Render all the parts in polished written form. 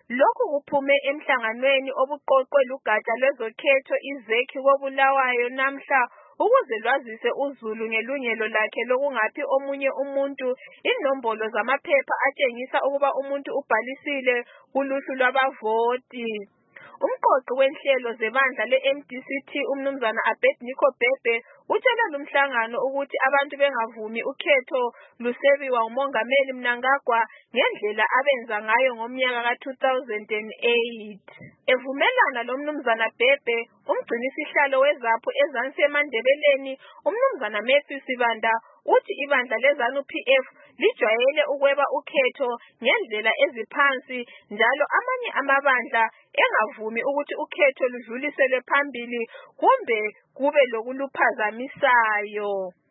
Lokhu kuphume emhlanganweni obuqoqwe lugatsha lwezokhetho izekhi koBulawayo namhla ukuze lwazise uZulu ngelungelo lakhe lokungaphi omunye umuntu inombolo zamaphepha atshengisa ukuba umuntu ubhalisile kuluhlu lwabavoti. Umqoqi wenhlelo zebandla le-MDCT umnumzana Abednego Bhebhe utshela lumhlangano ukuthi abantu bengavumi ukhetho lusebiwa uMongameli Mnangagwa ngendlela abenza ngayo ngomnyaka ka-2008. Evumelana lo mnumzana Bhebhe, umgcinisihlalo wezaphu eZansi eMandebeleni umnumzana Matthew Sibanda uthi ibandla leZANU-PF lijwayele ukweba ukhetho ngendlela eziphansi njalo amanye amabandla engavumi ukuthi ukhetho ludluliselwe phambili kumbe kube lokuluphazamisayo.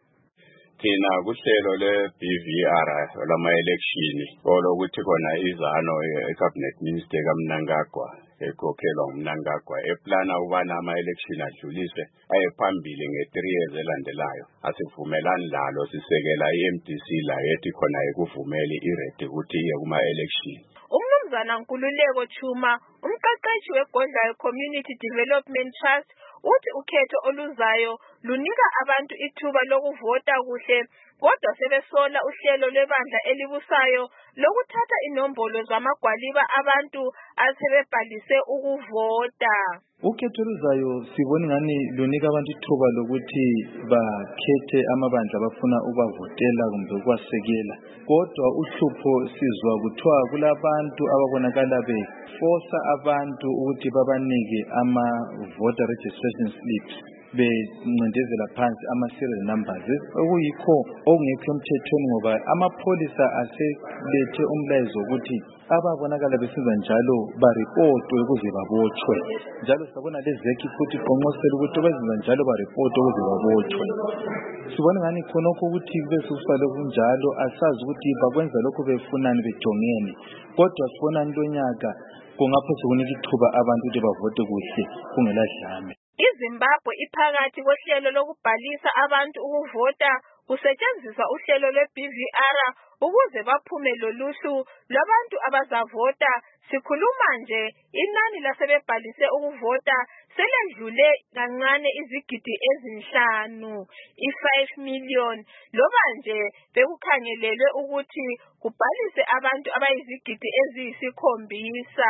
Thina kuhlelo le-BVR lama-election olokuthi khona izano e-cabinet minister kaMnangagwa ekhokhelwa uMnangagwa eplana ubana ama-election adluliswe aye phambili nge-3 years elandelayo. Asivumelani lalo, sisekela i-MDC la ethi khona ekuvumeli iredi ukuthi iye kuma-election. Umnumzana Nkululeko Chuma, umqeqeshi weGodlayo Community Development Trust, uthi ukhetho oluzayo lunika abantu ithuba lokuvota kuhle kodwa sebesola uhlelo lwebandla elibusayo lokuthatha inombolo zamagwaliba abantu asebebhalise ukuvota. Ukhetho oluzayo sibona ngani lunika abantu ithuba lokuthi bakhethe amabandla abafuna ukubavotela kumbe ukwasekela. Kodwa uhlupho sizwa kuthiwa kulabantu ababonakala beforsa abantu ukuthi babanike ama-voter registration slips bencindezela phansi ama-serial numbers okuyikho okungekho emthethweni ngoba amapholisa aselethe umlayezo ukuthi ababonakala besenza njalo baripotwe ukuze babotshwe. Njalo sabona lezekhi futhi qonqosela ukuthi bezenza njalo baripotwe ukuze babotshwe. Sibona ngani khonokho ukuthi kube sokusale kunjalo, asazi ukuthi bakwenza lokho befunani bejongene. Kodwa sibona ntonyaka kungapho sekunika ithuba abantu ukuthi bavote kuhle kungela dlame. iZimbabwe iphakathi kohlelo lokubhalisa abantu ukuvota kusetshenziswa uhlelo lwe-BVR ukuze baphume loluhlu lwabantu abazavota. Sikhuluma nje inani lasebebhalise ukuvota seledlule kancane izigidi ezinhlanu, i-5 million. Loba nje bekukhangelelwe ukuthi kubhalise abantu abayizigidi eziyisi-7.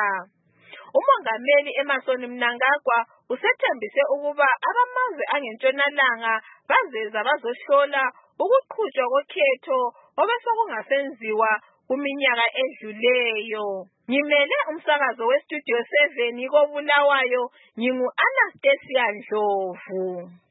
Umongameli Emmerson Mnangagwa usethembise ukuba abamazwe angentshonalanga bazeza bazohlola ukuqhutshwa kokhetho obesekungasenziwa kuminyaka edluleyo. Ngimele umsakazo weStudio 7 koBulawayo, ngingu-Anastasia Ndlovu.